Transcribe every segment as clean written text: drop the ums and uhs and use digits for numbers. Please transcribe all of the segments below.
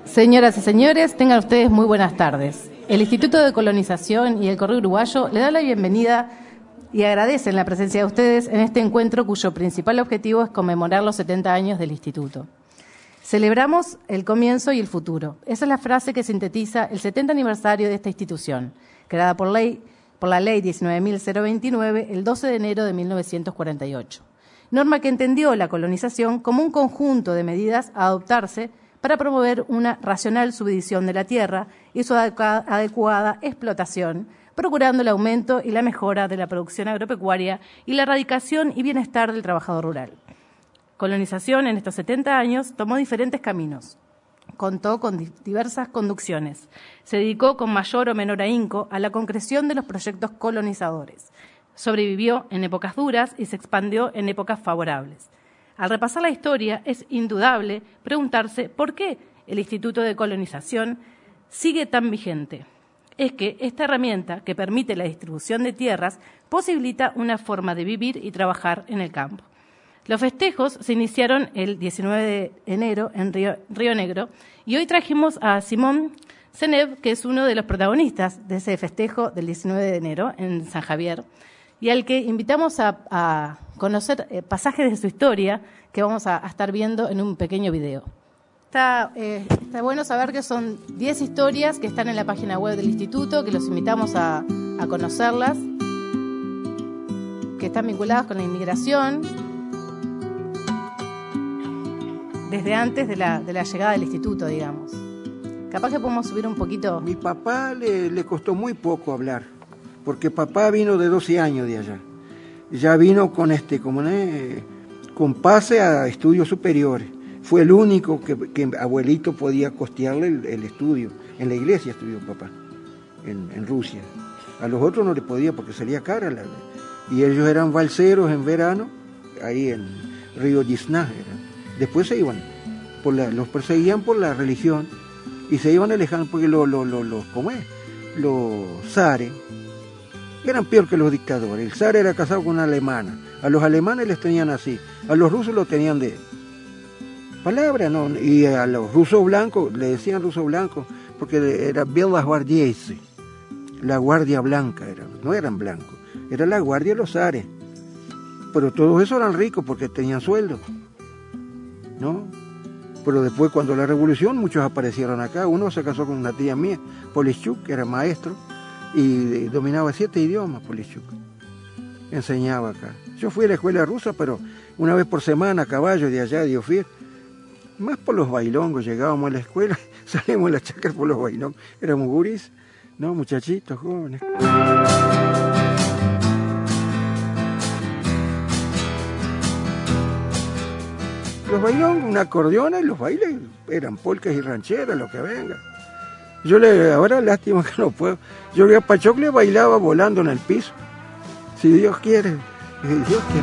Señoras y señores, tengan ustedes muy buenas tardes. El Instituto de Colonización y el Correo Uruguayo le da la bienvenida y agradecen la presencia de ustedes en este encuentro cuyo principal objetivo es conmemorar los 70 años del Instituto. Celebramos el comienzo y el futuro. Esa es la frase que sintetiza el 70 aniversario de esta institución, creada por la Ley 19.029 el 12 de enero de 1948. Norma que entendió la colonización como un conjunto de medidas a adoptarse para promover una racional subdivisión de la tierra y su adecuada explotación, procurando el aumento y la mejora de la producción agropecuaria y la erradicación y bienestar del trabajador rural. Colonización en estos 70 años tomó diferentes caminos, contó con diversas conducciones, se dedicó con mayor o menor ahínco a la concreción de los proyectos colonizadores, sobrevivió en épocas duras y se expandió en épocas favorables. Al repasar la historia, es indudable preguntarse por qué el Instituto de Colonización sigue tan vigente. Es que esta herramienta que permite la distribución de tierras posibilita una forma de vivir y trabajar en el campo. Los festejos se iniciaron el 19 de enero en Río Negro y hoy trajimos a Simón Seneb, que es uno de los protagonistas de ese festejo del 19 de enero en San Javier, y al que invitamos a conocer pasajes de su historia que vamos a estar viendo en un pequeño video. Está bueno saber que son 10 historias que están en la página web del Instituto, que los invitamos a conocerlas, que están vinculadas con la inmigración, desde antes de la llegada del Instituto, digamos. Capaz que podemos subir un poquito. Mi papá le costó muy poco hablar, porque papá vino de 12 años de allá. Ya vino con pase a estudios superiores. Fue el único que abuelito podía costearle el estudio. En la iglesia estudió papá, en Rusia. A los otros no le podía porque salía cara. Y ellos eran balseros en verano, ahí en Río Yisná. Después se iban, los perseguían por la religión y se iban alejando porque los zares eran peor que los dictadores. El zar era casado con una alemana. A los alemanes les tenían así. A los rusos los tenían de palabra, ¿no? Y a los rusos blancos, le decían rusos blancos, porque era Bela Guardiese, la guardia blanca, no eran blancos, era la guardia de los zares. Pero todos esos eran ricos porque tenían sueldo, ¿no? Pero después, cuando la revolución, muchos aparecieron acá. Uno se casó con una tía mía, Polishchuk, que era maestro, y dominaba 7 idiomas, Polishchuk. Enseñaba acá. Yo fui a la escuela rusa, pero una vez por semana a caballo de allá, de Ofir. Más por los bailongos, llegábamos a la escuela, salíamos de la chacra por los bailongos. Éramos guris, ¿no? Muchachitos, jóvenes. Los bailongos, una acordeona y los bailes eran polcas y rancheras, lo que venga. Ahora lástima que no puedo. Yo a Pachocle bailaba volando en el piso. Si Dios quiere, si Dios quiere.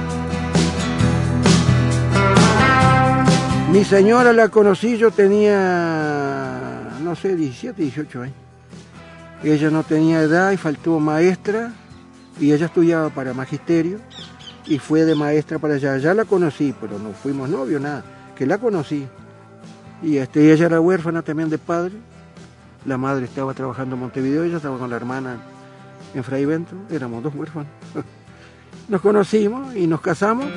Mi señora la conocí, yo tenía, 17, 18 años. Ella no tenía edad y faltó maestra, y ella estudiaba para magisterio, y fue de maestra para allá. Ya la conocí, pero no fuimos novios, nada, que la conocí. Y ella era huérfana también de padre. La madre estaba trabajando en Montevideo, ella estaba con la hermana en Fray Bento, éramos 2 huérfanos. Nos conocimos y nos casamos.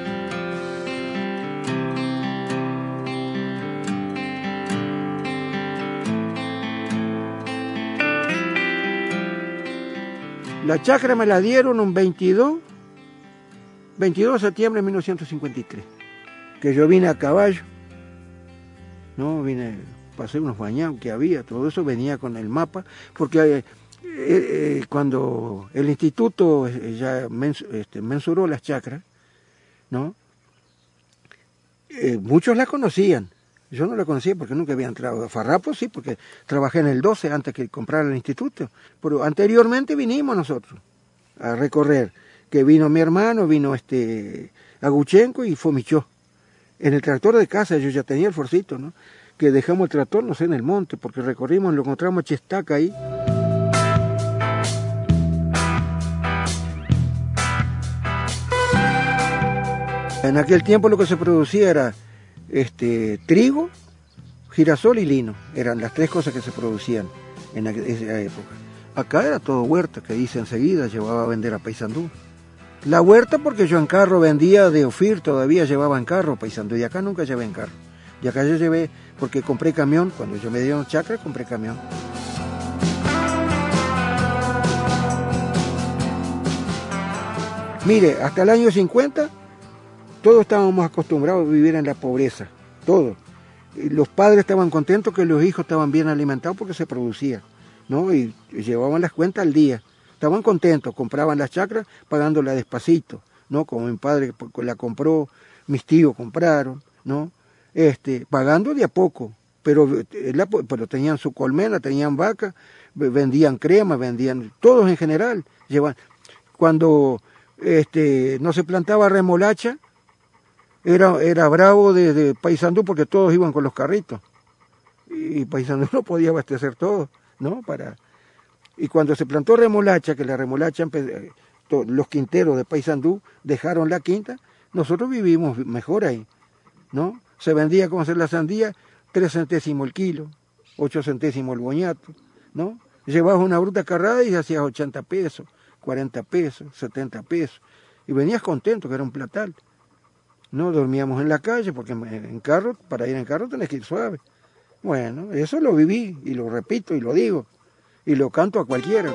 La chacra me la dieron un 22 de septiembre de 1953, que yo vine a caballo, ¿no? Pasé unos bañados que había, todo eso venía con el mapa, porque cuando el instituto ya mensuró las chacras, ¿no? Muchos la conocían. Yo no la conocía porque nunca había entrado. A Farrapo sí, porque trabajé en el 12 antes que comprara el instituto. Pero anteriormente vinimos nosotros a recorrer. Que vino mi hermano, vino Aguchenko y Fomichó. En el tractor de casa yo ya tenía el forcito, ¿no? Que dejamos el tractor, no sé, en el monte, porque recorrimos, lo encontramos a Chestaca ahí. En aquel tiempo lo que se producía era trigo, girasol y lino, eran las tres cosas que se producían en esa época. Acá era todo huerta, que dice enseguida, llevaba a vender a Paysandú. La huerta porque yo en carro vendía de Ofir, todavía llevaba en carro Paysandú, y acá nunca llevé en carro. Y acá yo llevé, porque compré camión, cuando yo me dieron chacra, compré camión. Mire, hasta el año 50, todos estábamos acostumbrados a vivir en la pobreza, todos. Los padres estaban contentos que los hijos estaban bien alimentados porque se producía, ¿no? Y llevaban las cuentas al día. Estaban contentos, compraban las chacras pagándola despacito, ¿no? Como mi padre la compró, mis tíos compraron, ¿no? Pagando de a poco, pero tenían su colmena, tenían vaca, vendían crema, vendían, todos en general. Cuando no se plantaba remolacha, era bravo de Paysandú porque todos iban con los carritos. Y Paysandú no podía abastecer todo, ¿no? Y cuando se plantó remolacha, que la remolacha, los quinteros de Paysandú dejaron la quinta, nosotros vivimos mejor ahí, ¿no? Se vendía como hacer la sandía, 3 centésimos el kilo, 8 centésimos el boñato, ¿no? Llevabas una bruta carrada y hacías 80 pesos, 40 pesos, 70 pesos. Y venías contento, que era un platal. No dormíamos en la calle, porque para ir en carro tenés que ir suave. Bueno, eso lo viví, y lo repito, y lo digo, y lo canto a cualquiera.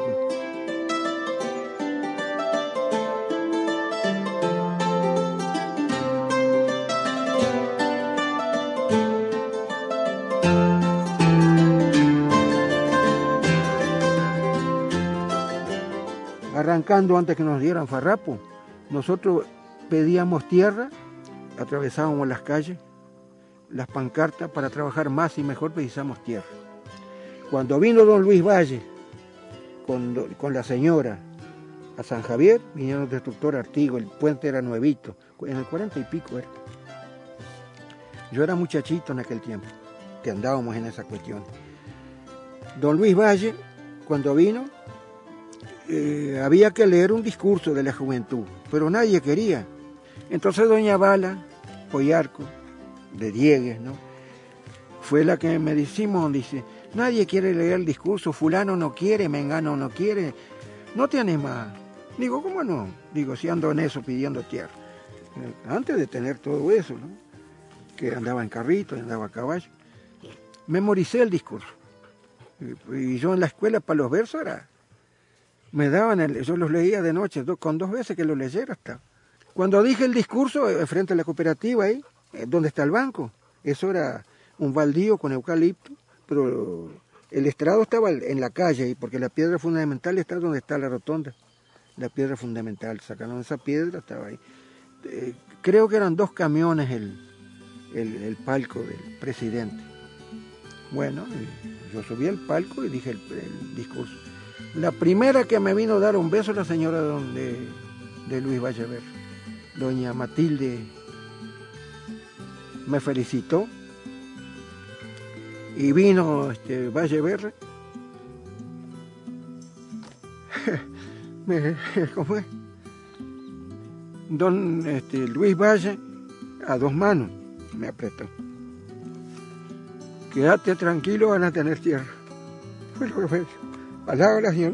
Arrancando antes que nos dieran farrapo, nosotros pedíamos tierra, atravesábamos las calles, las pancartas, para trabajar más y mejor precisamos tierra. Cuando vino don Luis Valle con la señora a San Javier, vinieron los destructores Artigo, el puente era nuevito, en el 40 y pico era. Yo era muchachito en aquel tiempo, que andábamos en esa cuestión. Don Luis Valle, cuando vino, había que leer un discurso de la juventud, pero nadie quería. Entonces doña Bala Poyarco, de Diegues, ¿no? Fue la que me decimos, dice, nadie quiere leer el discurso, fulano no quiere, mengano no quiere, no te animas. Digo, ¿cómo no? Digo, si ando en eso pidiendo tierra. Antes de tener todo eso, ¿no? Que andaba en carrito, andaba a caballo. Memoricé el discurso. Y yo en la escuela para los versos me daban, yo los leía de noche, con 2 veces que lo leyera hasta. Cuando dije el discurso, frente a la cooperativa ahí, donde está el banco, eso era un baldío con eucalipto, pero el estrado estaba en la calle ahí, porque la piedra fundamental está donde está la rotonda. La piedra fundamental, sacaron esa piedra, estaba ahí. Creo que eran 2 camiones el palco del presidente. Bueno, yo subí al palco y dije el discurso. La primera que me vino a dar un beso la señora de Luis Vallever, doña Matilde, me felicitó y vino Vallever, ¿cómo es? Don Luis Valle, a 2 manos me apretó. Quédate tranquilo, van a tener tierra. Fue lo que fue. Palabras, señor.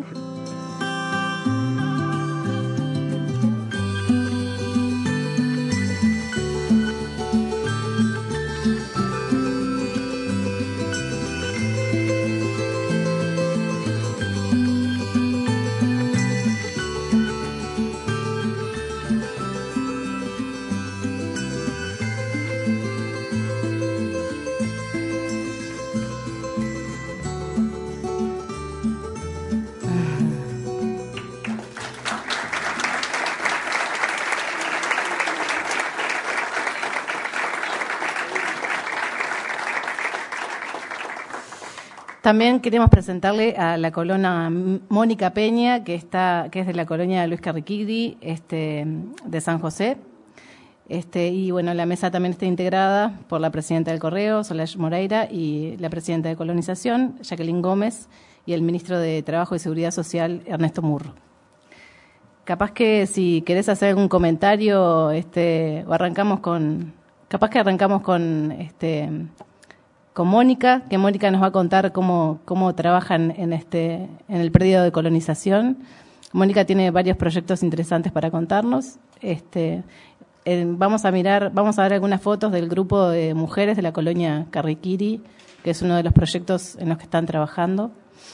También queremos presentarle a la colonia Mónica Peña, que es de la colonia Luis Carriquidi, de San José. Y bueno, la mesa también está integrada por la presidenta del Correo, Solange Moreira, y la presidenta de Colonización, Jacqueline Gómez, y el ministro de Trabajo y Seguridad Social, Ernesto Murro. Capaz que si querés hacer algún comentario, o arrancamos con, capaz que arrancamos con con Mónica, que Mónica nos va a contar cómo trabajan en el periodo de colonización. Mónica tiene varios proyectos interesantes para contarnos. Vamos a ver algunas fotos del grupo de mujeres de la colonia Carriquiri, que es uno de los proyectos en los que están trabajando.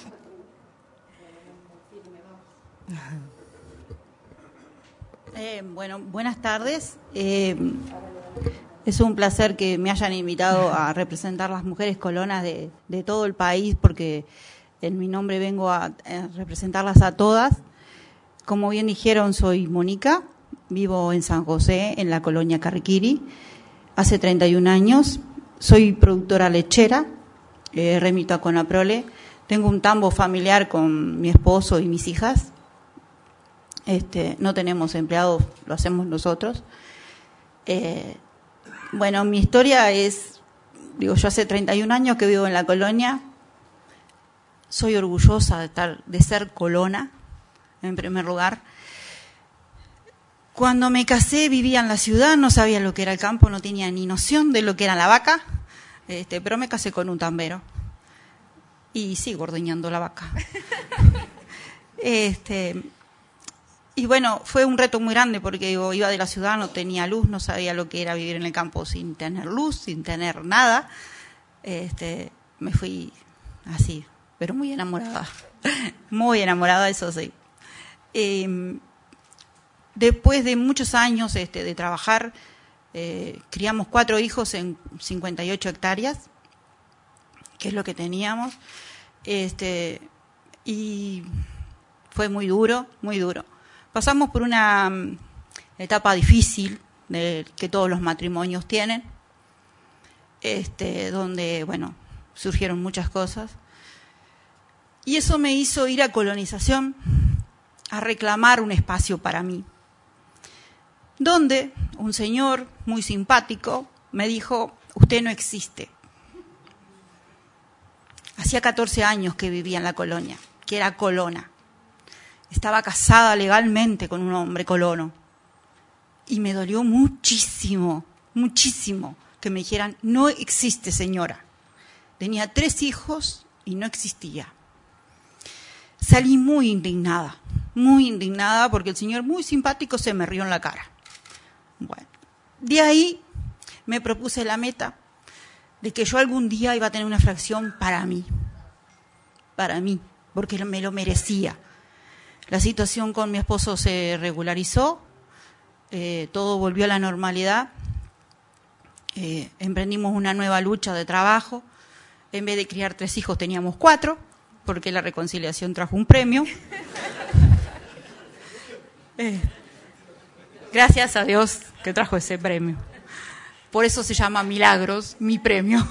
Bueno, buenas tardes. Es un placer que me hayan invitado a representar las mujeres colonas de todo el país, porque en mi nombre vengo a representarlas a todas. Como bien dijeron, soy Mónica, vivo en San José, en la colonia Carriquiri, hace 31 años. Soy productora lechera, remito a Conaprole. Tengo un tambo familiar con mi esposo y mis hijas. No tenemos empleados, lo hacemos nosotros. Bueno, mi historia es, yo hace 31 años que vivo en la colonia. Soy orgullosa de ser colona, en primer lugar. Cuando me casé vivía en la ciudad, no sabía lo que era el campo, no tenía ni noción de lo que era la vaca, pero me casé con un tambero y sigo ordeñando la vaca. Y bueno, fue un reto muy grande porque yo iba de la ciudad, no tenía luz, no sabía lo que era vivir en el campo sin tener luz, sin tener nada. Me fui así, pero muy enamorada, eso sí. Después de muchos años de trabajar, criamos 4 hijos en 58 hectáreas, que es lo que teníamos, y fue muy duro, muy duro. Pasamos por una etapa difícil que todos los matrimonios tienen, donde, bueno, surgieron muchas cosas. Y eso me hizo ir a colonización a reclamar un espacio para mí, donde un señor muy simpático me dijo: usted no existe. Hacía 14 años que vivía en la colonia, que era colona. Estaba casada legalmente con un hombre colono. Y me dolió muchísimo, muchísimo que me dijeran: no existe, señora. Tenía 3 hijos y no existía. Salí muy indignada porque el señor muy simpático se me rió en la cara. Bueno, de ahí me propuse la meta de que yo algún día iba a tener una fracción para mí, porque me lo merecía. La situación con mi esposo se regularizó, todo volvió a la normalidad, emprendimos una nueva lucha de trabajo. En vez de criar 3 hijos teníamos 4, porque la reconciliación trajo un premio. Gracias a Dios que trajo ese premio. Por eso se llama Milagros, mi premio.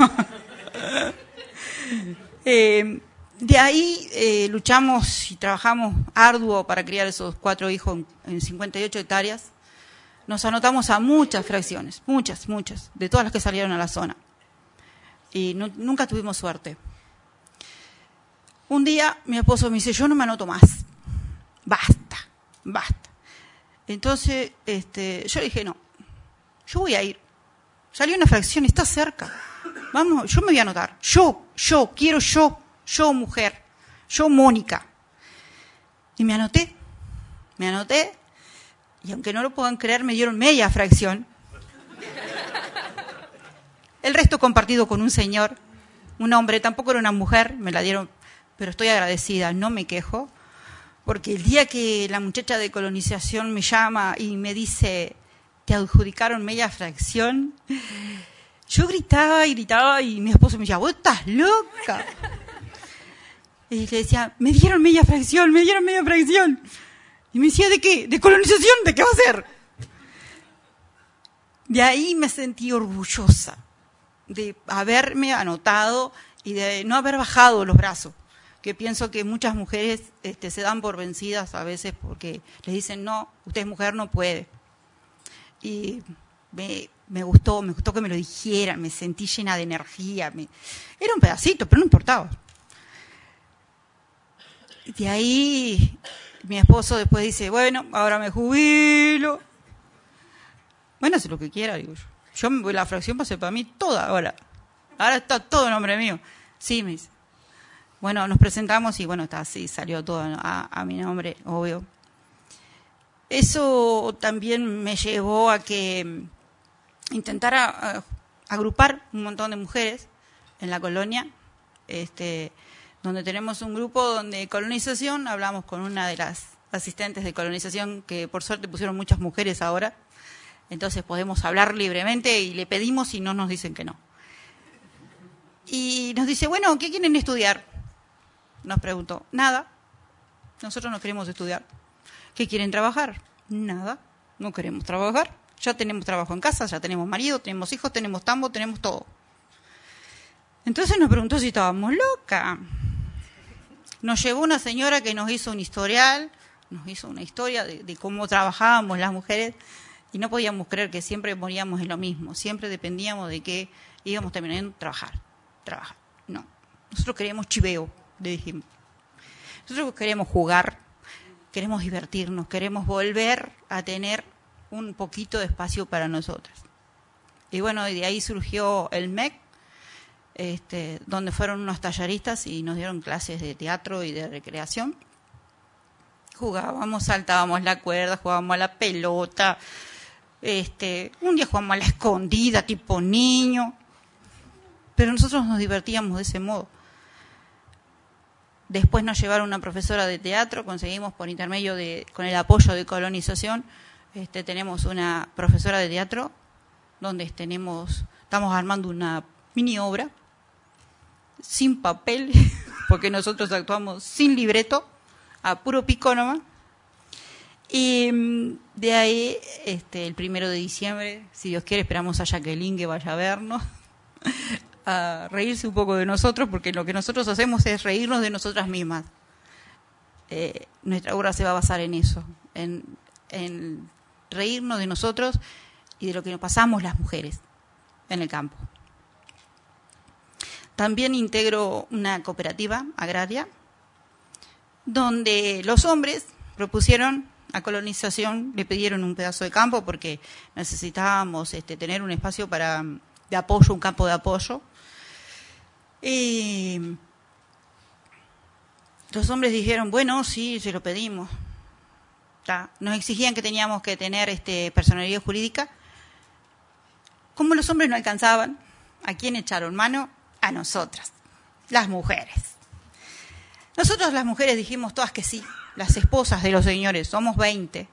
De ahí luchamos y trabajamos arduo para criar esos 4 hijos en 58 hectáreas. Nos anotamos a muchas fracciones, muchas, de todas las que salieron a la zona. Y nunca tuvimos suerte. Un día mi esposo me dice: yo no me anoto más, basta. Entonces yo le dije: no, yo voy a ir. Salió una fracción, está cerca. Vamos, yo me voy a anotar. Yo mujer, yo Mónica. Y me anoté. Y aunque no lo puedan creer, me dieron media fracción. El resto compartido con un señor, un hombre, tampoco era una mujer, me la dieron, pero estoy agradecida, no me quejo, porque el día que la muchacha de colonización me llama y me dice: te adjudicaron media fracción, yo gritaba y mi esposo me decía: vos estás loca. Y le decía: me dieron media fracción. Y me decía: ¿de qué? ¿De colonización? ¿De qué va a ser? De ahí me sentí orgullosa de haberme anotado y de no haber bajado los brazos, que pienso que muchas mujeres se dan por vencidas a veces porque les dicen: no, usted es mujer, no puede. Y me gustó que me lo dijeran, me sentí llena de energía. Era un pedacito, pero no importaba. De ahí mi esposo después dice: bueno, ahora me jubilo. Bueno, hace lo que quiera, digo yo. Yo la fracción va a ser para mí toda ahora. Ahora está todo en nombre mío. Sí, me dice. Bueno, nos presentamos y bueno, está así, salió todo a mi nombre, obvio. Eso también me llevó a que intentara agrupar un montón de mujeres en la colonia, donde tenemos un grupo donde colonización, hablamos con una de las asistentes de colonización, que por suerte pusieron muchas mujeres ahora, entonces podemos hablar libremente y le pedimos y no nos dicen que no. Y nos dice, bueno, ¿qué quieren estudiar? Nos preguntó, nada, nosotros no queremos estudiar. ¿Qué quieren trabajar? Nada, no queremos trabajar. Ya tenemos trabajo en casa, ya tenemos marido, tenemos hijos, tenemos tambo, tenemos todo. Entonces nos preguntó si estábamos locas. Nos llevó una señora que nos hizo un historial, nos hizo una historia de cómo trabajábamos las mujeres y no podíamos creer que siempre moríamos en lo mismo, siempre dependíamos de que íbamos terminando trabajar. No, nosotros queríamos chiveo, le dijimos. Nosotros queremos jugar, queremos divertirnos, queremos volver a tener un poquito de espacio para nosotras. Y bueno, de ahí surgió el MEC, donde fueron unos tallaristas y nos dieron clases de teatro y de recreación. Jugábamos, saltábamos la cuerda, jugábamos a la pelota, un día jugamos a la escondida tipo niño, pero nosotros nos divertíamos de ese modo. Después nos llevaron una profesora de teatro, conseguimos por intermedio con el apoyo de colonización, tenemos una profesora de teatro donde estamos armando una mini obra sin papel, porque nosotros actuamos sin libreto, a puro pico nomás. Y de ahí, el 1 de diciembre, si Dios quiere, esperamos a Jacqueline que vaya a vernos, a reírse un poco de nosotros, porque lo que nosotros hacemos es reírnos de nosotras mismas. Nuestra obra se va a basar en eso, en reírnos de nosotros y de lo que nos pasamos las mujeres en el campo. También integro una cooperativa agraria donde los hombres propusieron a colonización, le pidieron un pedazo de campo porque necesitábamos tener un espacio de apoyo, un campo de apoyo. Y los hombres dijeron, bueno, sí, se lo pedimos. Nos exigían que teníamos que tener personalidad jurídica. Como los hombres no alcanzaban, ¿a quién echaron mano? A nosotras, las mujeres. Nosotros las mujeres dijimos todas que sí, las esposas de los señores, somos 20,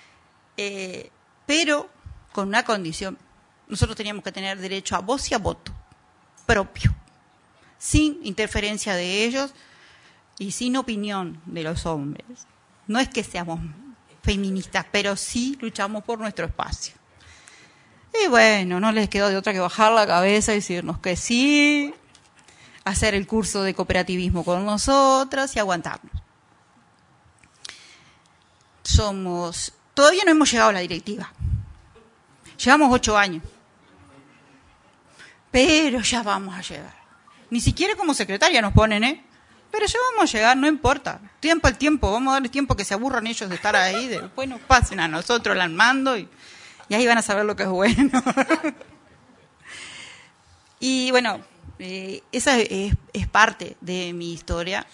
pero con una condición. Nosotros teníamos que tener derecho a voz y a voto propio, sin interferencia de ellos y sin opinión de los hombres. No es que seamos feministas, pero sí luchamos por nuestro espacio. Y bueno, no les quedó de otra que bajar la cabeza y decirnos que sí, hacer el curso de cooperativismo con nosotras y aguantarnos. Todavía no hemos llegado a la directiva. Llevamos 8 años. Pero ya vamos a llegar. Ni siquiera como secretaria nos ponen, Pero ya vamos a llegar, no importa. Tiempo al tiempo, vamos a darles tiempo que se aburran ellos de estar ahí. Después nos pasen a nosotros el mando y ahí van a saber lo que es bueno. Y bueno, esa es parte de mi historia.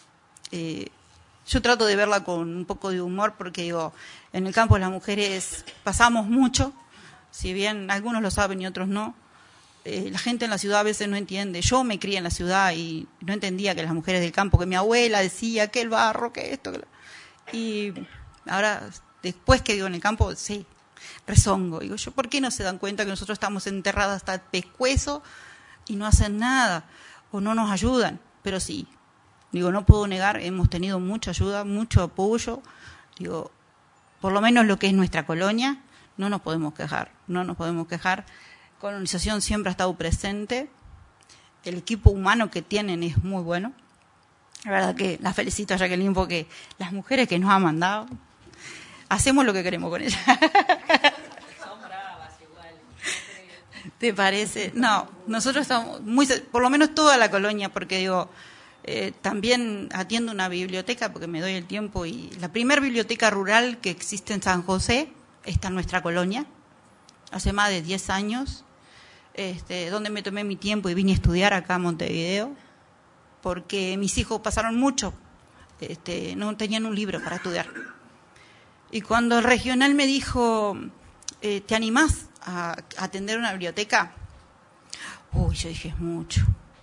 Yo trato de verla con un poco de humor porque digo, en el campo las mujeres pasamos mucho, si bien algunos lo saben y otros no. La gente en la ciudad a veces no entiende. Yo me crié en la ciudad y no entendía que las mujeres del campo, que mi abuela decía que el barro, que esto, y ahora, después que vivo en el campo, sí, rezongo. Digo yo, ¿por qué no se dan cuenta que nosotros estamos enterradas hasta el pescuezo y no hacen nada o no nos ayudan? Pero sí, digo, no puedo negar, hemos tenido mucha ayuda, mucho apoyo. Digo, por lo menos lo que es nuestra colonia, no nos podemos quejar. Colonización siempre ha estado presente. El equipo humano que tienen es muy bueno. La verdad que la felicito a Jacqueline porque las mujeres que nos han mandado, hacemos lo que queremos con ellas. Son bravas igual. ¿Te parece? No, nosotros estamos por lo menos toda la colonia, porque digo, también atiendo una biblioteca porque me doy el tiempo y la primer biblioteca rural que existe en San José está en nuestra colonia, hace más de 10 años. donde me tomé mi tiempo y vine a estudiar acá a Montevideo, porque mis hijos pasaron mucho, no tenían un libro para estudiar. Y cuando el regional me dijo, ¿te animás a atender una biblioteca? Uy, yo dije, es mucho.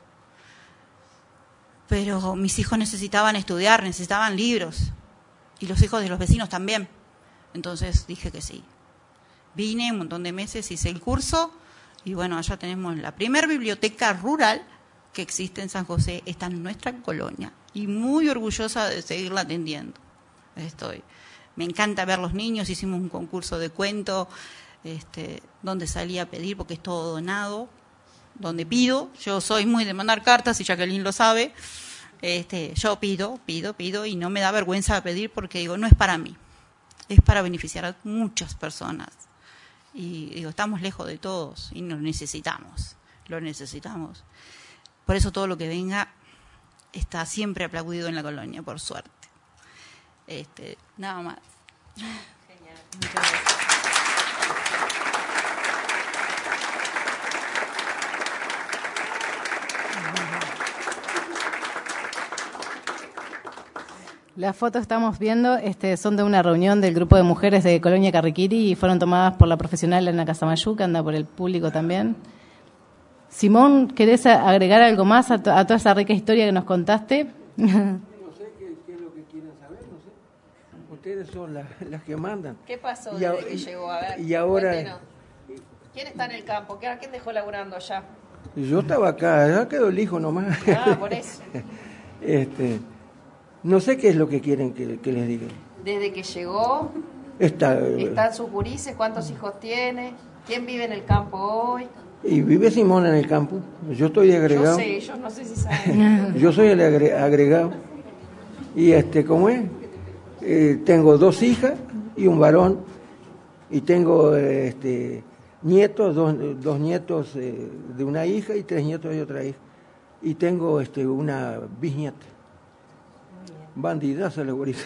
Pero mis hijos necesitaban estudiar, necesitaban libros, y los hijos de los vecinos también. Entonces dije que sí. Vine un montón de meses, hice el curso, y bueno, allá tenemos la primer biblioteca rural que existe en San José, está en nuestra colonia, y muy orgullosa de seguirla atendiendo. Me encanta ver los niños, hicimos un concurso de cuento, donde salí a pedir, porque es todo donado, donde pido. Yo soy muy de mandar cartas, y Jacqueline lo sabe. Yo pido, y no me da vergüenza pedir, porque digo, no es para mí, es para beneficiar a muchas personas. Y digo, estamos lejos de todos y lo necesitamos. Por eso todo lo que venga está siempre aplaudido en la colonia, por suerte. Nada más. Genial. Muchas gracias. Las fotos que estamos viendo son de una reunión del grupo de mujeres de Colonia Carriquiri y fueron tomadas por la profesional Ana Casamayú, que anda por el público también. Simón, ¿querés agregar algo más a toda esa rica historia que nos contaste? No sé qué es lo que quieren saber, no sé. Ustedes son las que mandan. ¿Qué pasó Y desde que llegó? A ver, y ahora, cuéntenos. ¿Quién está en el campo? ¿A quién dejó laburando allá? yo estaba acá, ya quedó el hijo nomás. Ah, por eso. No sé qué es lo que quieren que les diga. Desde que llegó, ¿están sus gurises? ¿Cuántos hijos tiene? ¿Quién vive en el campo hoy? Y vive Simón en el campo. Yo estoy agregado. Yo sé, ellos no sé si saben. Yo soy el agregado. Y ¿cómo es? Tengo 2 hijas y un varón. Y tengo nietos, dos nietos de una hija y 3 nietos de otra hija. Y tengo una bisnieta. Bandidaza la gurisa.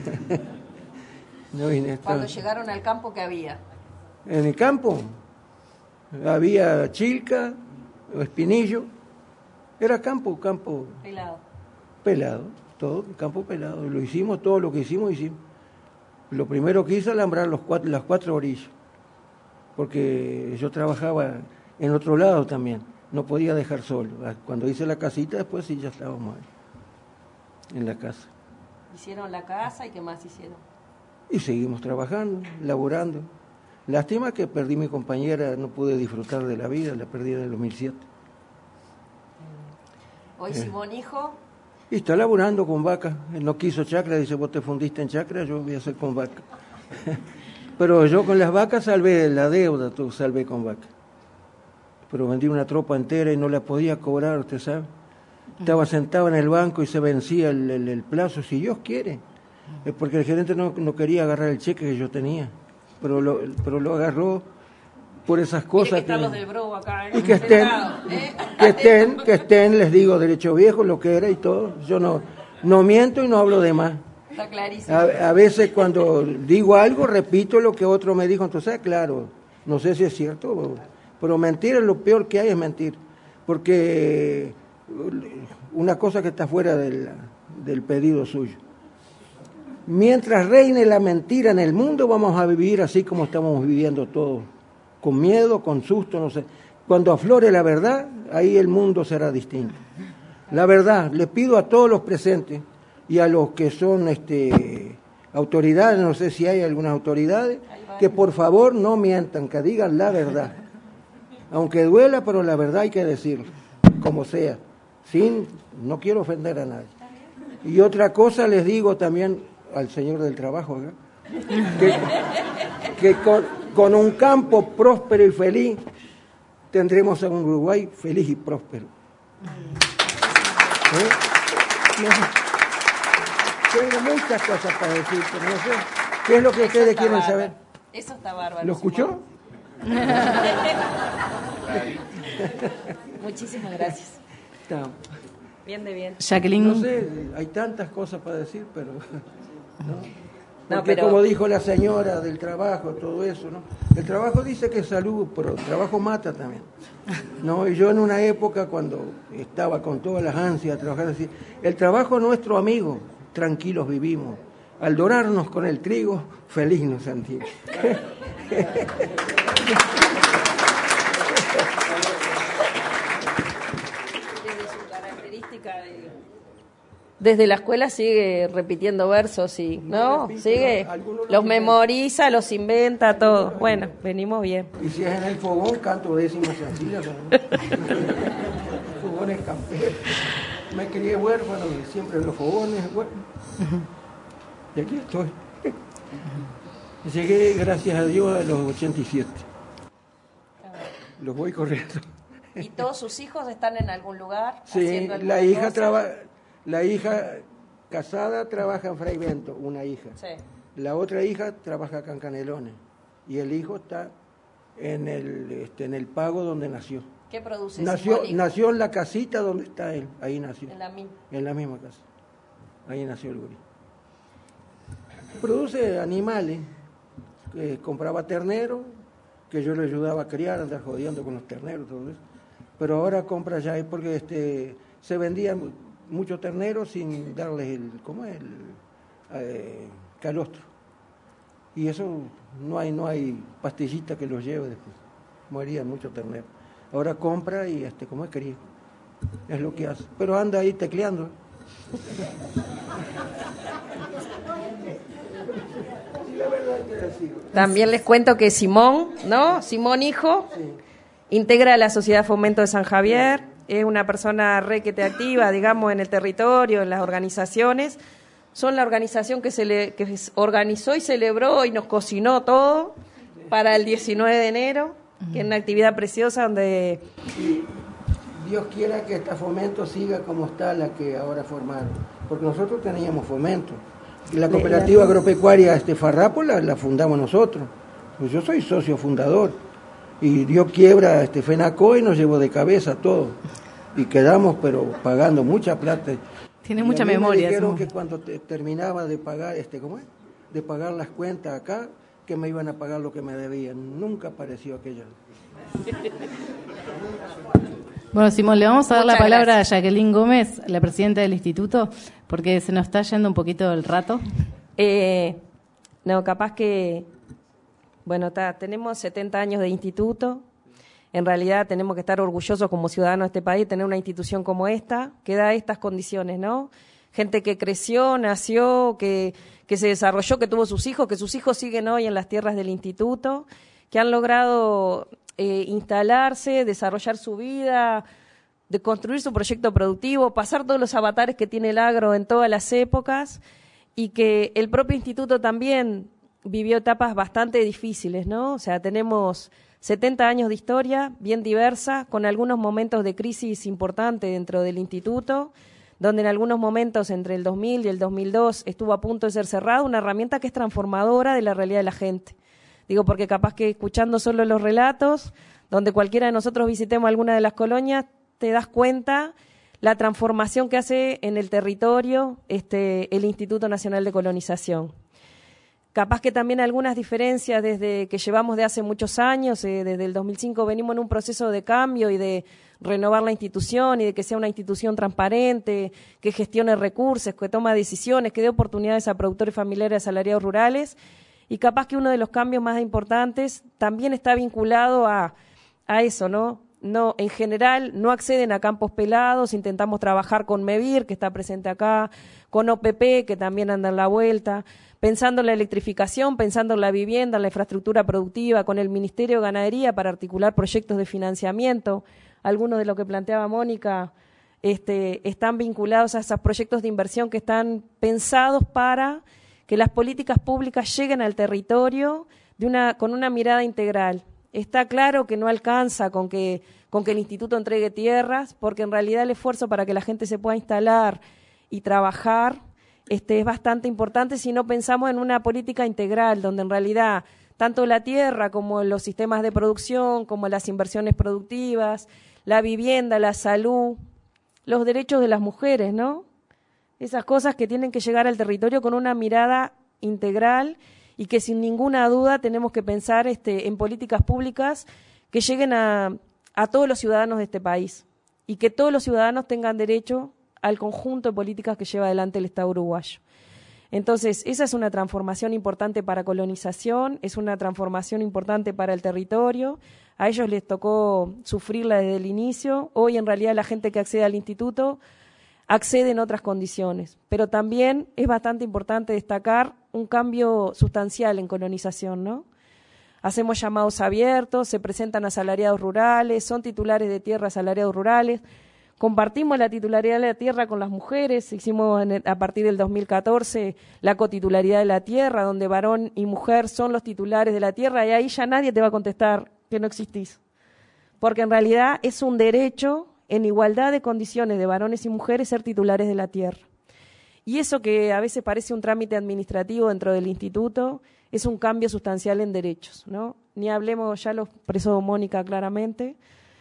No, Cuando llegaron al campo, ¿qué había? En el campo había chilca, espinillo. Era campo pelado, todo campo pelado. Lo hicimos, todo lo que hicimos. Lo primero que hice alambrar las 4 orillas, porque yo trabajaba en otro lado también, no podía dejar solo. Cuando hice la casita, después sí ya estábamos ahí, en la casa. Hicieron la casa, ¿y qué más hicieron? Y seguimos trabajando, laborando. Lástima que perdí mi compañera, no pude disfrutar de la vida, la perdí en el 2007. Hoy Simón, hijo. Y está laburando con vaca. Él no quiso chacra, dice, vos te fundiste en chacra, yo voy a hacer con vaca. Pero yo con las vacas salvé la deuda, salvé con vaca. Pero vendí una tropa entera y no la podía cobrar, usted sabe. Estaba sentado en el banco y se vencía el plazo, si Dios quiere. Es porque el gerente no quería agarrar el cheque que yo tenía, pero lo agarró por esas cosas. Tiene que estar los del Bro acá, y que estén, les digo, derecho viejo, lo que era y todo. Yo no miento y no hablo de más. Está clarísimo. A veces cuando digo algo, repito lo que otro me dijo, entonces, claro, no sé si es cierto, pero mentir es lo peor que hay, es mentir. Porque una cosa que está fuera del pedido suyo. Mientras reine la mentira en el mundo, vamos a vivir así como estamos viviendo todos, con miedo, con susto, no sé. Cuando aflore la verdad, ahí el mundo será distinto. La verdad, le pido a todos los presentes y a los que son autoridades, no sé si hay algunas autoridades, que por favor no mientan, que digan la verdad. Aunque duela, pero la verdad hay que decirlo, como sea. No quiero ofender a nadie. Y otra cosa les digo también al señor del trabajo acá, que con un campo próspero y feliz tendremos a un Uruguay feliz y próspero. Tengo muchas cosas para decir, pero no sé qué es lo que ustedes quieren bárbaro. saber. Eso está bárbaro. ¿Lo escuchó? Muchísimas gracias. Está. Bien de bien. Jacqueline. No sé, hay tantas cosas para decir, pero Porque como dijo la señora del trabajo, todo eso, ¿no? El trabajo dice que es salud, pero el trabajo mata también. ¿No? Y yo en una época cuando estaba con todas las ansias de trabajar así, el trabajo es nuestro amigo, tranquilos vivimos. Al dorarnos con el trigo, feliz nos sentimos. Desde la escuela sigue repitiendo versos y no sigue, los memoriza, los inventa, todo. Bueno, venimos bien. Y si es en el fogón, canto décimas sencillas. Fogones camperos. Me crié huérfano y siempre en los fogones, bueno. Y aquí estoy. Llegué, gracias a Dios, a los 87. Los voy corriendo. ¿Y todos sus hijos están en algún lugar? Sí, la hija casada trabaja en Fray Bento, una hija. Sí. La otra hija trabaja acá en Canelones. Y el hijo está en el Pago donde nació. ¿Qué produce? Nació en la casita donde está él, ahí nació. En la misma casa. Ahí nació el gurí. Produce animales, compraba terneros, que yo le ayudaba a criar, andar jodiendo con los terneros, todo eso. Pero ahora compra ya, porque se vendían muchos terneros sin darles el calostro. Y eso no hay pastillita que los lleve después. Morían muchos terneros. Ahora compra y como es querido. Es lo que hace. Pero anda ahí tecleando. También les cuento que Simón hijo, integra la Sociedad Fomento de San Javier, es una persona requete activa, digamos, en el territorio, en las organizaciones. Son la organización que organizó y celebró y nos cocinó todo para el 19 de enero, que es una actividad preciosa donde... Dios quiera que esta Fomento siga como está la que ahora formaron, porque nosotros teníamos Fomento. La cooperativa agropecuaria Farrápola la fundamos nosotros. Pues yo soy socio fundador. Y dio quiebra a FENACO y nos llevó de cabeza todo. Y quedamos, pero pagando mucha plata. Tiene mucha memoria. Me dijeron que cuando terminaba de pagar, de pagar las cuentas acá, que me iban a pagar lo que me debían. Nunca apareció aquello. Bueno, Simón, le vamos a dar la palabra a Jacqueline Gómez, la presidenta del instituto, porque se nos está yendo un poquito el rato. Capaz que, tenemos 70 años de instituto. En realidad tenemos que estar orgullosos como ciudadanos de este país, tener una institución como esta, que da estas condiciones, ¿no? Gente que creció, nació, que se desarrolló, que tuvo sus hijos, que sus hijos siguen hoy en las tierras del instituto, que han logrado instalarse, desarrollar su vida, de construir su proyecto productivo, pasar todos los avatares que tiene el agro en todas las épocas, y que el propio instituto también vivió etapas bastante difíciles, ¿no? O sea, tenemos 70 años de historia bien diversa, con algunos momentos de crisis importante dentro del instituto, donde en algunos momentos entre el 2000 y el 2002 estuvo a punto de ser cerrado, una herramienta que es transformadora de la realidad de la gente. Digo, porque capaz que escuchando solo los relatos, donde cualquiera de nosotros visitemos alguna de las colonias, te das cuenta la transformación que hace en el territorio el Instituto Nacional de Colonización. Capaz que también algunas diferencias desde que llevamos de hace muchos años, desde el 2005 venimos en un proceso de cambio y de renovar la institución y de que sea una institución transparente, que gestione recursos, que toma decisiones, que dé oportunidades a productores familiares, asalariados rurales. Y capaz que uno de los cambios más importantes también está vinculado a eso, ¿no? No, en general no acceden a campos pelados, intentamos trabajar con MEVIR, que está presente acá, con OPP, que también anda en la vuelta, pensando en la electrificación, pensando en la vivienda, en la infraestructura productiva, con el Ministerio de Ganadería para articular proyectos de financiamiento. Algunos de lo que planteaba Mónica están vinculados a esos proyectos de inversión que están pensados para que las políticas públicas lleguen al territorio con una mirada integral. Está claro que no alcanza con que el instituto entregue tierras, porque en realidad el esfuerzo para que la gente se pueda instalar y trabajar es bastante importante si no pensamos en una política integral, donde en realidad tanto la tierra como los sistemas de producción, como las inversiones productivas, la vivienda, la salud, los derechos de las mujeres, ¿no? Esas cosas que tienen que llegar al territorio con una mirada integral y que sin ninguna duda tenemos que pensar en políticas públicas que lleguen a todos los ciudadanos de este país y que todos los ciudadanos tengan derecho al conjunto de políticas que lleva adelante el Estado uruguayo. Entonces, esa es una transformación importante para colonización, es una transformación importante para el territorio. A ellos les tocó sufrirla desde el inicio. Hoy, en realidad, la gente que accede al instituto accede en otras condiciones. Pero también es bastante importante destacar un cambio sustancial en colonización, ¿no? Hacemos llamados abiertos, se presentan asalariados rurales, son titulares de tierra asalariados rurales. Compartimos la titularidad de la tierra con las mujeres, hicimos a partir del 2014 la cotitularidad de la tierra, donde varón y mujer son los titulares de la tierra, y ahí ya nadie te va a contestar que no existís. Porque en realidad es un derecho en igualdad de condiciones de varones y mujeres ser titulares de la tierra. Y eso que a veces parece un trámite administrativo dentro del instituto, es un cambio sustancial en derechos, ¿no? Ni hablemos, ya lo expresó Mónica claramente,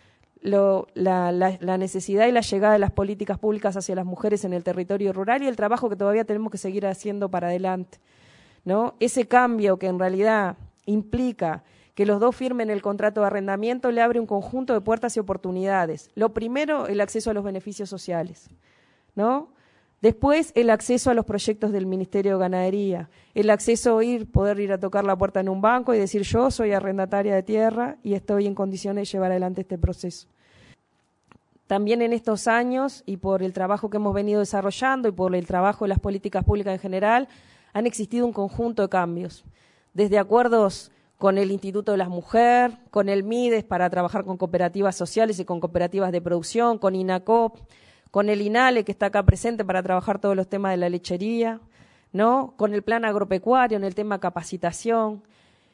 la necesidad y la llegada de las políticas públicas hacia las mujeres en el territorio rural y el trabajo que todavía tenemos que seguir haciendo para adelante, ¿no? Ese cambio que en realidad implica que los dos firmen el contrato de arrendamiento le abre un conjunto de puertas y oportunidades. Lo primero, el acceso a los beneficios sociales, ¿no? Después, el acceso a los proyectos del Ministerio de Ganadería, el acceso a poder ir a tocar la puerta en un banco y decir yo soy arrendataria de tierra y estoy en condiciones de llevar adelante este proceso. También en estos años, y por el trabajo que hemos venido desarrollando y por el trabajo de las políticas públicas en general, han existido un conjunto de cambios, desde acuerdos con el Instituto de las Mujeres, con el MIDES para trabajar con cooperativas sociales y con cooperativas de producción, con INACOP, con el INALE, que está acá presente para trabajar todos los temas de la lechería, ¿no? Con el plan agropecuario, en el tema capacitación.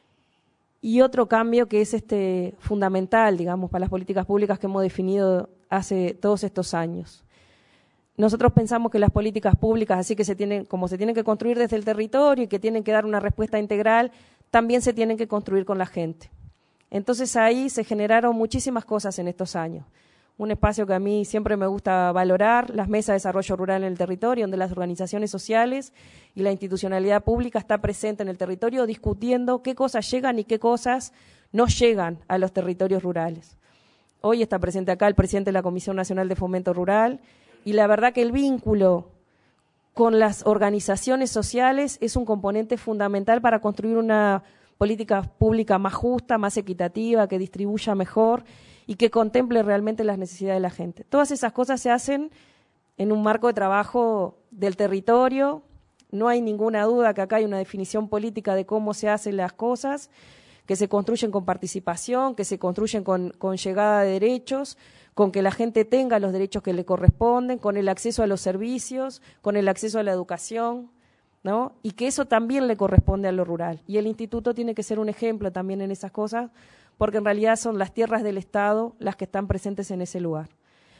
Y otro cambio que es fundamental, digamos, para las políticas públicas que hemos definido hace todos estos años. Nosotros pensamos que las políticas públicas, así que como se tienen que construir desde el territorio y que tienen que dar una respuesta integral, también se tienen que construir con la gente. Entonces ahí se generaron muchísimas cosas en estos años. Un espacio que a mí siempre me gusta valorar, las mesas de desarrollo rural en el territorio, donde las organizaciones sociales y la institucionalidad pública está presente en el territorio discutiendo qué cosas llegan y qué cosas no llegan a los territorios rurales. Hoy está presente acá el presidente de la Comisión Nacional de Fomento Rural y la verdad que el vínculo con las organizaciones sociales es un componente fundamental para construir una política pública más justa, más equitativa, que distribuya mejor y que contemple realmente las necesidades de la gente. Todas esas cosas se hacen en un marco de trabajo del territorio. No hay ninguna duda que acá hay una definición política de cómo se hacen las cosas, que se construyen con participación, que se construyen con llegada de derechos, con que la gente tenga los derechos que le corresponden, con el acceso a los servicios, con el acceso a la educación, ¿no? Y que eso también le corresponde a lo rural. Y el instituto tiene que ser un ejemplo también en esas cosas, porque en realidad son las tierras del Estado las que están presentes en ese lugar.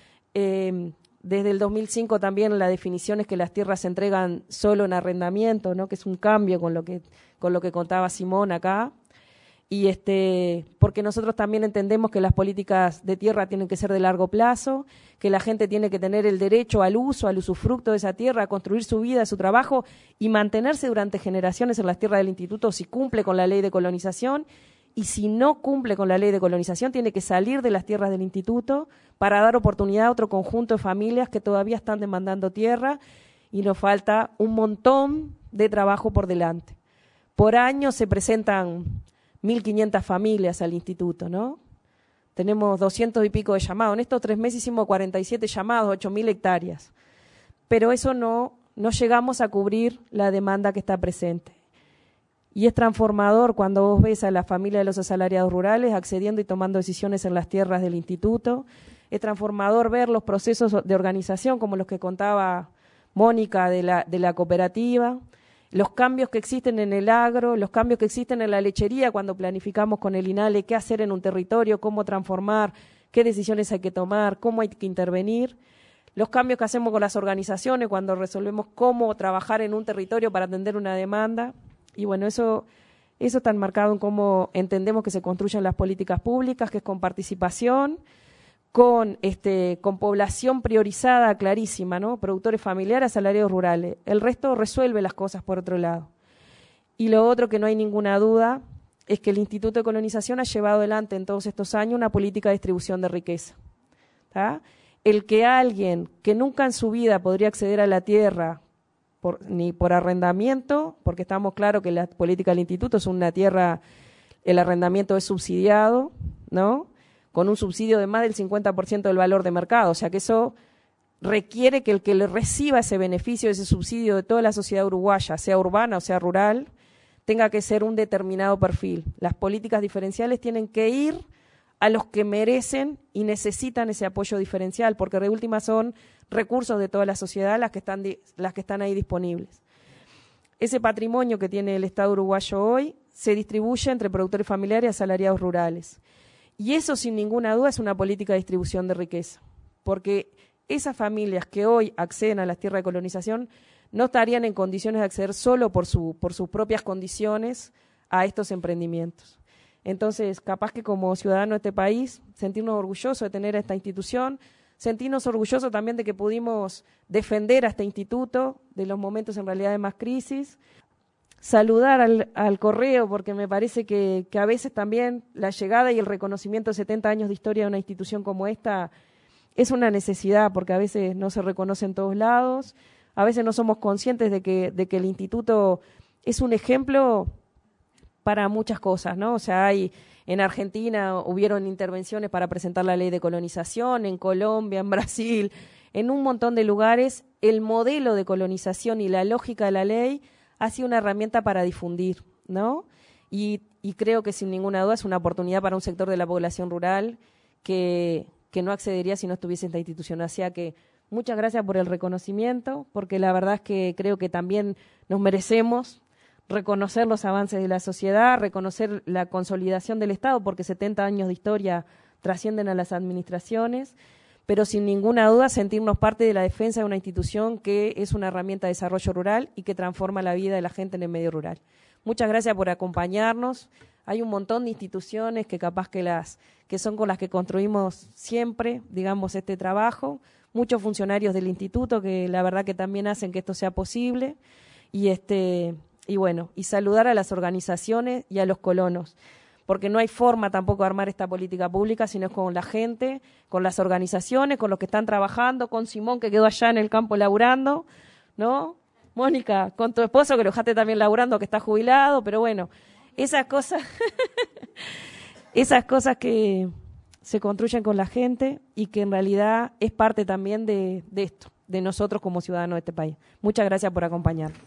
Desde el 2005 también la definición es que las tierras se entregan solo en arrendamiento, ¿no? Que es un cambio con lo que contaba Simón acá. Y porque nosotros también entendemos que las políticas de tierra tienen que ser de largo plazo, que la gente tiene que tener el derecho al uso, al usufructo de esa tierra, a construir su vida, su trabajo y mantenerse durante generaciones en las tierras del instituto si cumple con la ley de colonización. Y si no cumple con la ley de colonización, tiene que salir de las tierras del instituto para dar oportunidad a otro conjunto de familias que todavía están demandando tierra y nos falta un montón de trabajo por delante. Por año se presentan 1.500 familias al instituto, ¿no? Tenemos 200 y pico de llamados. En estos 3 meses hicimos 47 llamados, 8.000 hectáreas. Pero eso no llegamos a cubrir la demanda que está presente. Y es transformador cuando vos ves a la familia de los asalariados rurales accediendo y tomando decisiones en las tierras del instituto. Es transformador ver los procesos de organización como los que contaba Mónica de la cooperativa, los cambios que existen en el agro, los cambios que existen en la lechería cuando planificamos con el INALE qué hacer en un territorio, cómo transformar, qué decisiones hay que tomar, cómo hay que intervenir, los cambios que hacemos con las organizaciones cuando resolvemos cómo trabajar en un territorio para atender una demanda. Y bueno, eso está enmarcado en cómo entendemos que se construyen las políticas públicas, que es con participación, con población priorizada clarísima, ¿no? Productores familiares, asalariados rurales. El resto resuelve las cosas por otro lado. Y lo otro que no hay ninguna duda es que el Instituto de Colonización ha llevado adelante en todos estos años una política de distribución de riqueza. ¿Tá? El que alguien que nunca en su vida podría acceder a la tierra ni por arrendamiento, porque estamos claros que la política del instituto es una tierra, el arrendamiento es subsidiado, ¿no? Con un subsidio de más del 50% del valor de mercado, o sea que eso requiere que el que le reciba ese beneficio, ese subsidio de toda la sociedad uruguaya, sea urbana o sea rural, tenga que ser un determinado perfil. Las políticas diferenciales tienen que ir a los que merecen y necesitan ese apoyo diferencial, porque de última son recursos de toda la sociedad las que están ahí disponibles. Ese patrimonio que tiene el Estado uruguayo hoy se distribuye entre productores familiares y asalariados rurales. Y eso, sin ninguna duda, es una política de distribución de riqueza, porque esas familias que hoy acceden a las tierras de colonización no estarían en condiciones de acceder solo por sus propias condiciones a estos emprendimientos. Entonces, capaz que como ciudadanos de este país, sentirnos orgullosos de tener a esta institución, sentirnos orgullosos también de que pudimos defender a este instituto de los momentos en realidad de más crisis, saludar al Correo, porque me parece que a veces también la llegada y el reconocimiento de 70 años de historia de una institución como esta es una necesidad, porque a veces no se reconoce en todos lados, a veces no somos conscientes de que el instituto es un ejemplo para muchas cosas, ¿no? O sea, en Argentina hubieron intervenciones para presentar la ley de colonización, en Colombia, en Brasil, en un montón de lugares, el modelo de colonización y la lógica de la ley ha sido una herramienta para difundir, ¿no? Y creo que sin ninguna duda es una oportunidad para un sector de la población rural que no accedería si no estuviese esta institución. O sea que muchas gracias por el reconocimiento, porque la verdad es que creo que también nos merecemos reconocer los avances de la sociedad, reconocer la consolidación del Estado, porque 70 años de historia trascienden a las administraciones, pero sin ninguna duda sentirnos parte de la defensa de una institución que es una herramienta de desarrollo rural y que transforma la vida de la gente en el medio rural. Muchas gracias por acompañarnos. Hay un montón de instituciones que capaz que son con las que construimos siempre, digamos, este trabajo. Muchos funcionarios del instituto que la verdad que también hacen que esto sea posible. Y bueno, y saludar a las organizaciones y a los colonos, porque no hay forma tampoco de armar esta política pública, sino con la gente, con las organizaciones, con los que están trabajando, con Simón que quedó allá en el campo laburando, ¿no? Mónica, con tu esposo que lo dejaste también laburando, que está jubilado, pero bueno, esas cosas que se construyen con la gente y que en realidad es parte también de esto, de nosotros como ciudadanos de este país. Muchas gracias por acompañarnos.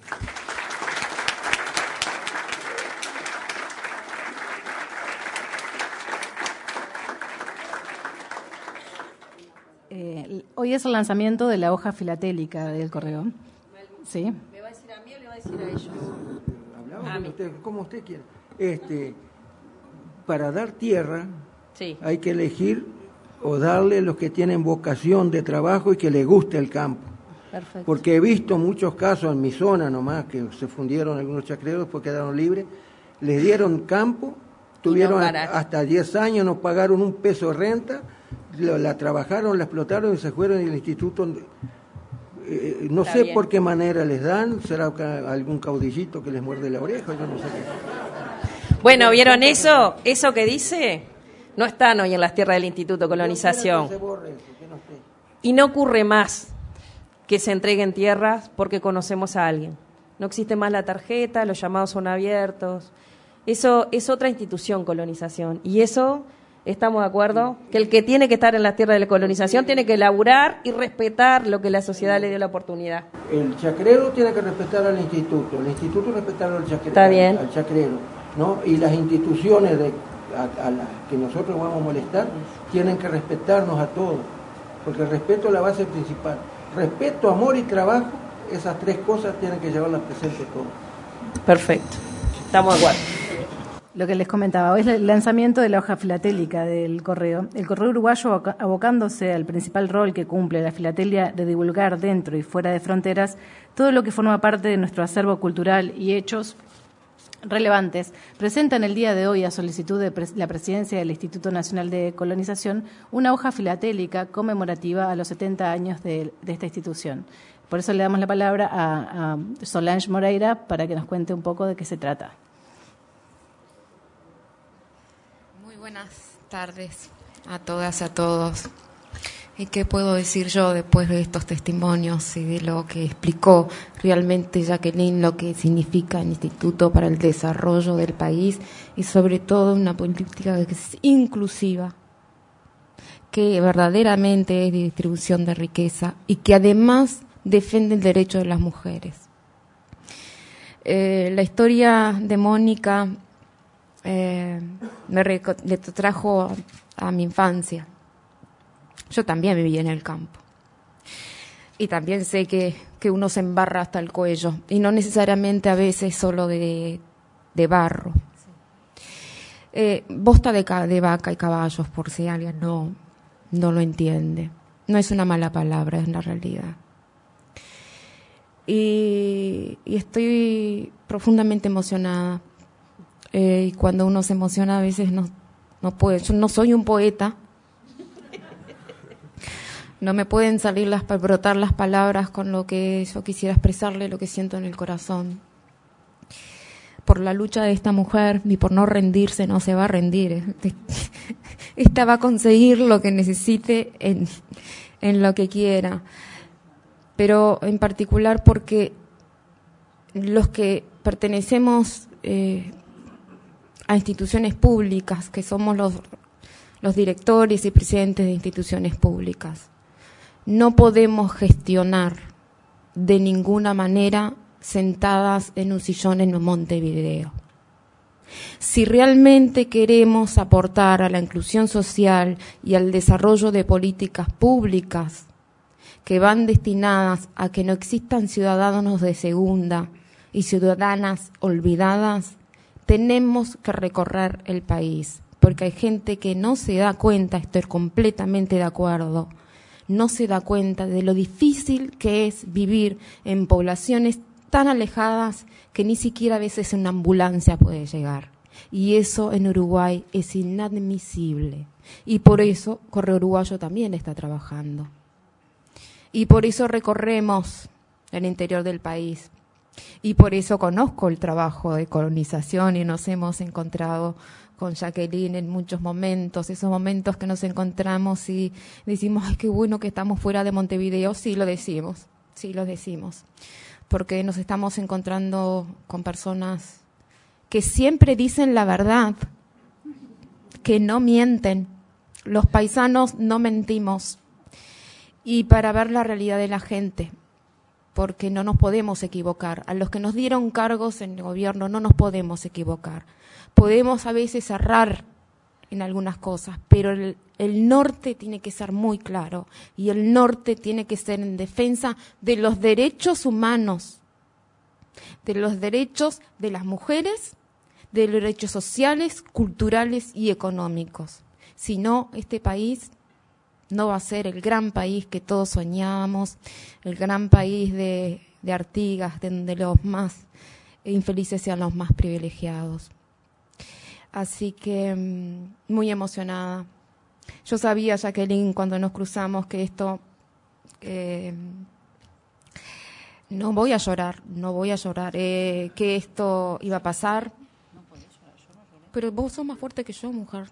Hoy es el lanzamiento de la hoja filatélica del Correo. ¿Sí? ¿Me va a decir a mí o le va a decir a ellos? Hablamos usted, como usted quiera. Para dar tierra, sí, hay que elegir o darle a los que tienen vocación de trabajo y que les guste el campo. Perfecto. Porque he visto muchos casos en mi zona nomás, que se fundieron algunos chacreros, después quedaron libres, les dieron campo, tuvieron hasta 10 años, no pagaron un peso de renta, la trabajaron, la explotaron y se fueron, y el instituto, no sé por qué manera les dan, será algún caudillito que les muerde la oreja, yo no sé qué. Bueno, ¿vieron eso? Eso que dice, no están hoy en las tierras del Instituto de Colonización. Y no ocurre más que se entreguen tierras porque conocemos a alguien. No existe más la tarjeta, los llamados son abiertos. Eso es otra institución, colonización. Y eso, estamos de acuerdo, que el que tiene que estar en las tierras de la colonización tiene que laburar y respetar lo que la sociedad le dio la oportunidad. El chacrero tiene que respetar al instituto, el instituto respetar al chacrero. Está bien. Al chacrero, ¿no? Y las instituciones a las que nosotros vamos a molestar tienen que respetarnos a todos, porque el respeto es la base principal. Respeto, amor y trabajo, esas tres cosas tienen que llevarlas presentes todos. Perfecto, estamos de acuerdo. Lo que les comentaba, hoy es el lanzamiento de la hoja filatélica del Correo. El Correo uruguayo, abocándose al principal rol que cumple la filatelia de divulgar dentro y fuera de fronteras todo lo que forma parte de nuestro acervo cultural y hechos relevantes, presenta en el día de hoy, a solicitud de la Presidencia del Instituto Nacional de Colonización, una hoja filatélica conmemorativa a los 70 años de esta institución. Por eso le damos la palabra a Solange Moreira para que nos cuente un poco de qué se trata. Muy buenas tardes a todas, a todos. ¿Y qué puedo decir yo después de estos testimonios y de lo que explicó realmente Jacqueline, lo que significa el Instituto para el Desarrollo del País y sobre todo una política que es inclusiva, que verdaderamente es de distribución de riqueza y que además defiende el derecho de las mujeres? La historia de Mónica le trajo a mi infancia. Yo también viví en el campo. Y también sé que uno se embarra hasta el cuello. Y no necesariamente a veces solo de barro. Bosta de vaca y caballos, por si alguien no lo entiende. No es una mala palabra, es la realidad. Y estoy profundamente emocionada. Y cuando uno se emociona a veces no puede. Yo no soy un poeta. No me pueden brotar las palabras con lo que yo quisiera expresarle, lo que siento en el corazón. Por la lucha de esta mujer y por no rendirse, no se va a rendir. Esta va a conseguir lo que necesite en lo que quiera. Pero en particular porque los que pertenecemos a instituciones públicas, que somos los directores y presidentes de instituciones públicas, no podemos gestionar de ninguna manera sentadas en un sillón en Montevideo. Si realmente queremos aportar a la inclusión social y al desarrollo de políticas públicas que van destinadas a que no existan ciudadanos de segunda y ciudadanas olvidadas, tenemos que recorrer el país, porque hay gente que no se da cuenta, estoy completamente de acuerdo, no se da cuenta de lo difícil que es vivir en poblaciones tan alejadas que ni siquiera a veces una ambulancia puede llegar. Y eso en Uruguay es inadmisible. Y por eso Correo Uruguayo también está trabajando. Y por eso recorremos el interior del país. Y por eso conozco el trabajo de colonización y nos hemos encontrado con Jacqueline en muchos momentos, esos momentos que nos encontramos y decimos, ay, qué bueno que estamos fuera de Montevideo. Sí lo decimos, porque nos estamos encontrando con personas que siempre dicen la verdad, que no mienten. Los paisanos no mentimos. Y para ver la realidad de la gente, porque no nos podemos equivocar. A los que nos dieron cargos en el gobierno no nos podemos equivocar. Podemos a veces errar en algunas cosas, pero el norte tiene que ser muy claro y el norte tiene que ser en defensa de los derechos humanos, de los derechos de las mujeres, de los derechos sociales, culturales y económicos. Si no, este país no va a ser el gran país que todos soñábamos, el gran país de Artigas, donde los más infelices sean los más privilegiados. Así que muy emocionada. Yo sabía, Jacqueline, cuando nos cruzamos que esto, no voy a llorar, que esto iba a pasar. Pero vos sos más fuerte que yo, mujer.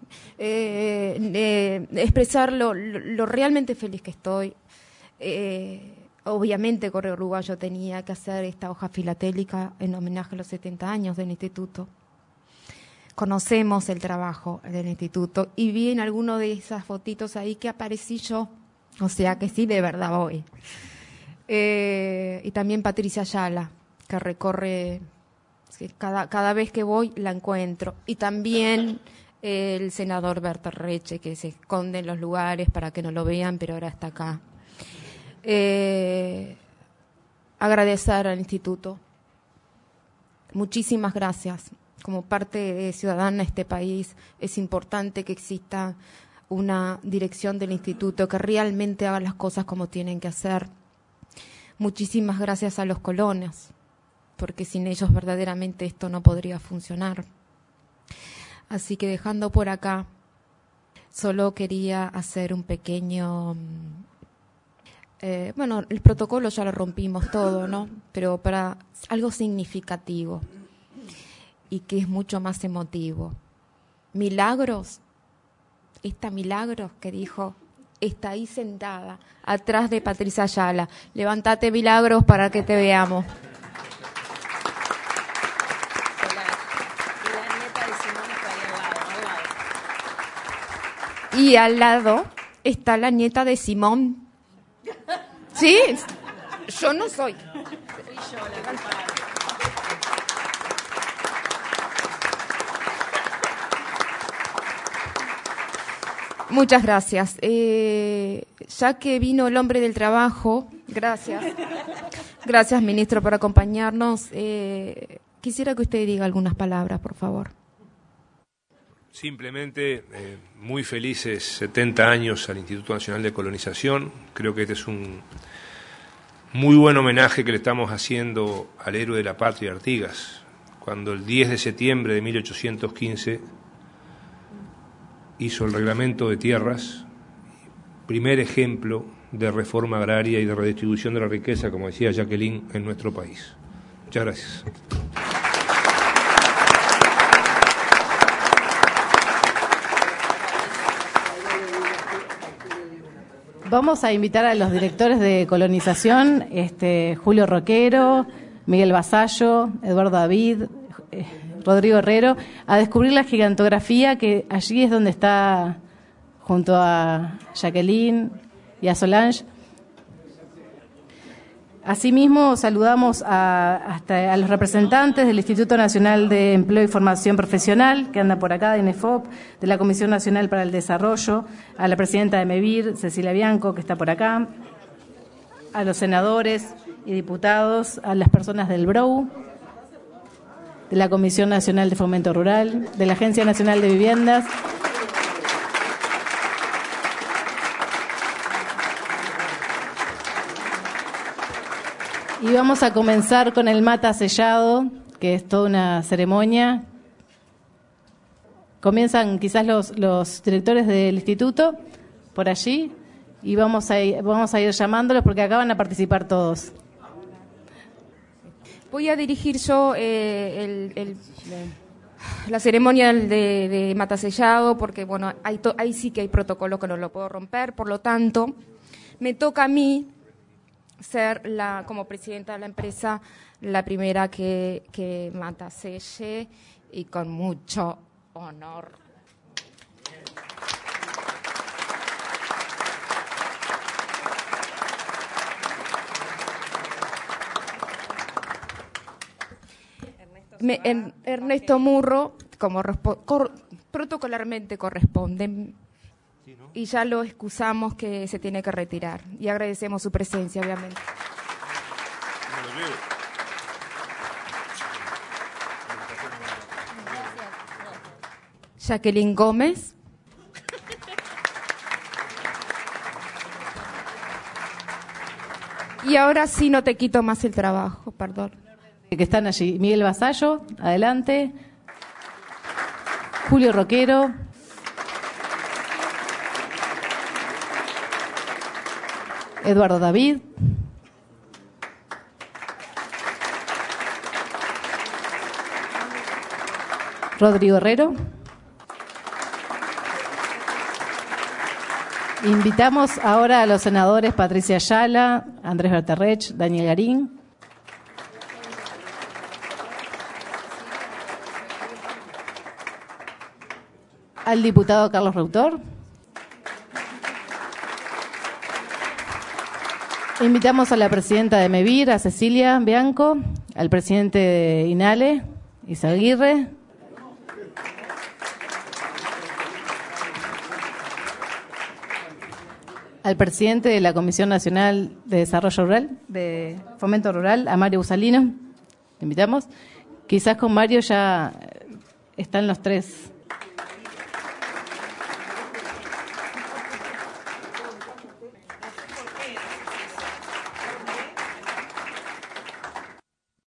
Expresar lo realmente feliz que estoy. Obviamente Correo Uruguayo tenía que hacer esta hoja filatélica en homenaje a los 70 años del instituto. Conocemos el trabajo del instituto y vi en alguno de esas fotitos ahí que aparecí yo, o sea que sí, de verdad voy. Y también Patricia Ayala, que recorre, cada vez que voy la encuentro. Y también el senador Berterreche, que se esconde en los lugares para que no lo vean, pero ahora está acá. Agradecer al instituto. Muchísimas gracias. Como parte ciudadana de este país, es importante que exista una dirección del instituto que realmente haga las cosas como tienen que hacer. Muchísimas gracias a los colonos, porque sin ellos verdaderamente esto no podría funcionar. Así que dejando por acá, solo quería hacer un pequeño bueno, el protocolo ya lo rompimos todo, ¿no? Pero para algo significativo y que es mucho más emotivo. Milagros, esta Milagros que dijo, está ahí sentada, atrás de Patricia Ayala. Levántate, Milagros, para que te veamos. Y al lado está la nieta de Simón. Sí, yo no soy. Muchas gracias. Ya que vino el hombre del trabajo, gracias. Gracias, ministro, por acompañarnos. Quisiera que usted diga algunas palabras, por favor. Simplemente, muy felices 70 años al Instituto Nacional de Colonización. Creo que este es un muy buen homenaje que le estamos haciendo al héroe de la patria, Artigas, cuando el 10 de septiembre de 1815 hizo el reglamento de tierras, primer ejemplo de reforma agraria y de redistribución de la riqueza, como decía Jacqueline, en nuestro país. Muchas gracias. Vamos a invitar a los directores de colonización, Julio Roquero, Miguel Vasallo, Eduardo David, Rodrigo Herrero, a descubrir la gigantografía que allí es donde está junto a Jacqueline y a Solange. Asimismo, saludamos hasta a los representantes del Instituto Nacional de Empleo y Formación Profesional, que anda por acá, de INEFOP, de la Comisión Nacional para el Desarrollo, a la presidenta de MEVIR, Cecilia Bianco, que está por acá, a los senadores y diputados, a las personas del BROU, de la Comisión Nacional de Fomento Rural, de la Agencia Nacional de Viviendas, y vamos a comenzar con el mata sellado, que es toda una ceremonia. Comienzan quizás los directores del instituto por allí y vamos a ir llamándolos porque acá van a participar todos. Voy a dirigir yo la ceremonia de mata sellado porque, bueno, ahí sí que hay protocolo que no lo puedo romper, por lo tanto, me toca a mí ser como presidenta de la empresa la primera que mata selle y con mucho honor. Ernesto Murro, como protocolarmente corresponde. Y ya lo excusamos que se tiene que retirar. Y agradecemos su presencia, obviamente. Jacqueline Gómez. Y ahora sí no te quito más el trabajo, perdón. Que están allí. Miguel Vasallo, adelante. Julio Roquero. Eduardo David. Rodrigo Herrero. Invitamos ahora a los senadores Patricia Ayala, Andrés Berterrech, Daniel Garín. Al diputado Carlos Reutor. Invitamos a la presidenta de MEVIR, a Cecilia Bianco, al presidente de INALE, Izaguirre. Al presidente de la Comisión Nacional de Desarrollo Rural, de Fomento Rural, a Mario Usalino. Le invitamos. Quizás con Mario ya están los tres